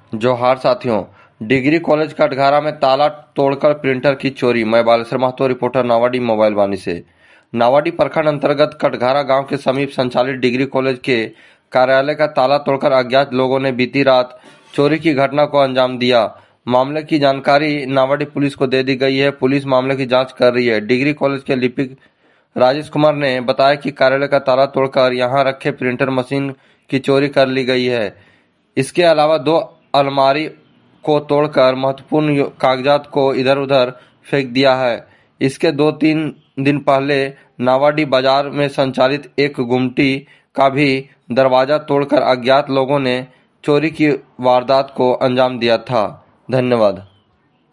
जोहार साथियों। Degree college कटघरा में ताला तोड़कर प्रिंटर की चोरी। मैं बालेश्वर महतो, रिपोर्टर नावाडी मोबाइल वाणी से। नावाडी प्रखंड अंतर्गत कटघरा गांव के समीप संचालित डिग्री कॉलेज के कार्यालय का ताला तोड़कर अज्ञात लोगों ने बीती रात चोरी की घटना को अंजाम दिया। मामले की जानकारी नावाडी पुलिस को दे दी गई है। पुलिस मामले की जांच कर रही है। डिग्री कॉलेज के लिपिक राजेश कुमार ने बताया कि कार्यालय का ताला तोड़कर यहां रखे प्रिंटर मशीन की चोरी कर ली गई है। इसके अलावा 2 अलमारी को तोड़कर महत्वपूर्ण कागजात को इधर-उधर फेंक दिया है। इसके 2-3 दिन पहले नावाडी बाजार में संचालित एक गुमटी का भी दरवाजा तोड़कर अज्ञात लोगों ने चोरी की वारदात को अंजाम दिया था। धन्यवाद।